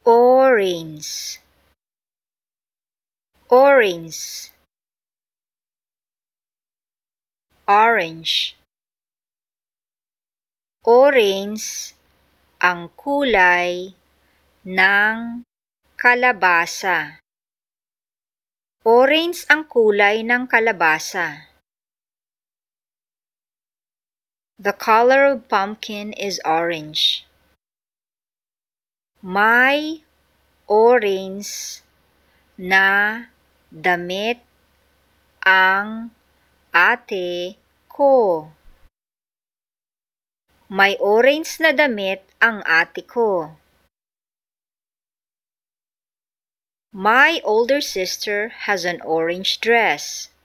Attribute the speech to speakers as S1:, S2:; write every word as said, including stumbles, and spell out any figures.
S1: Orange, orange, orange. Orange ang kulay ng kalabasa. Orange ang kulay ng kalabasa. The color of pumpkin is orange. May orange na damit ang ate ko. May orange na damit ang ate ko. My older sister has an orange dress.